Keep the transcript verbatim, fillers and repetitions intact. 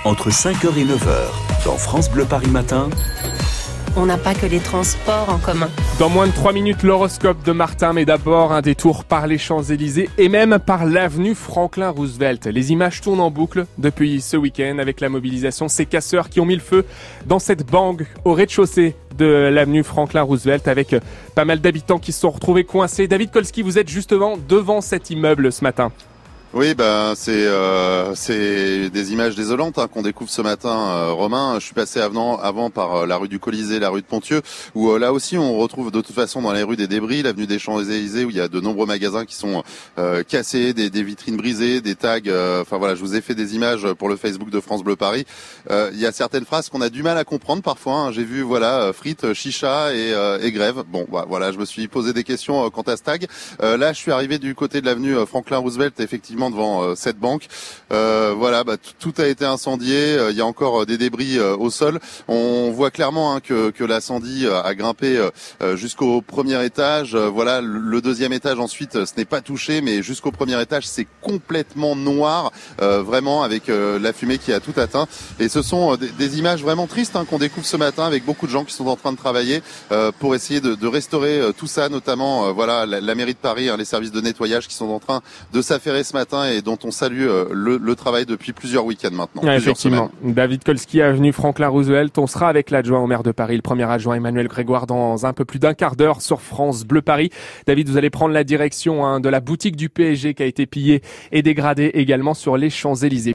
entre cinq heures et neuf heures, dans France Bleu Paris Matin. On n'a pas que les transports en commun. Dans moins de trois minutes, l'horoscope de Martin, mais d'abord un détour par les Champs-Élysées et même par l'avenue Franklin Roosevelt. Les images tournent en boucle depuis ce week-end avec la mobilisation. Ces casseurs qui ont mis le feu dans cette banque au rez-de-chaussée de l'avenue Franklin Roosevelt avec pas mal d'habitants qui se sont retrouvés coincés. David Kolski, vous êtes justement devant cet immeuble ce matin. Oui, ben c'est euh, c'est des images désolantes hein, qu'on découvre ce matin, euh, Romain. Je suis passé avant, avant par euh, la rue du Colisée, la rue de Pontieux, où euh, là aussi on retrouve de toute façon dans les rues des débris, l'avenue des Champs-Élysées, où il y a de nombreux magasins qui sont euh, cassés, des, des vitrines brisées, des tags. Euh, enfin voilà, je vous ai fait des images pour le Facebook de France Bleu Paris. Euh, il y a certaines phrases qu'on a du mal à comprendre parfois. Hein. J'ai vu voilà frites, chicha et, euh, et grève. Bon, bah, voilà, je me suis posé des questions euh, quant à ce tag. Euh, là, je suis arrivé du côté de l'avenue Franklin Roosevelt, effectivement devant euh, cette banque. Euh, voilà, bah, tout a été incendié. Il y a encore des débris euh, au sol. On voit clairement hein, que, que l'incendie a grimpé euh, jusqu'au premier étage. Euh, voilà, le deuxième étage ensuite, ce n'est pas touché, mais jusqu'au premier étage, c'est complètement noir, euh, vraiment avec euh, la fumée qui a tout atteint. Et ce sont euh, des, des images vraiment tristes hein, qu'on découvre ce matin avec beaucoup de gens qui sont en train de travailler euh, pour essayer de, de restaurer euh, tout ça, notamment euh, voilà la, la mairie de Paris, hein, les services de nettoyage qui sont en train de s'affairer ce matin et dont on salue euh, le, le travail depuis plusieurs week-ends maintenant. Ouais, effectivement. Semaines. David Kolski, avenue Franklin Roosevelt. On sera avec l'adjoint au maire de Paris, le premier adjoint Emmanuel Grégoire, dans un peu plus d'un quart d'heure sur France Bleu Paris. David, vous allez prendre la direction hein, de la boutique du P S G qui a été pillée et dégradée également sur les Champs-Élysées.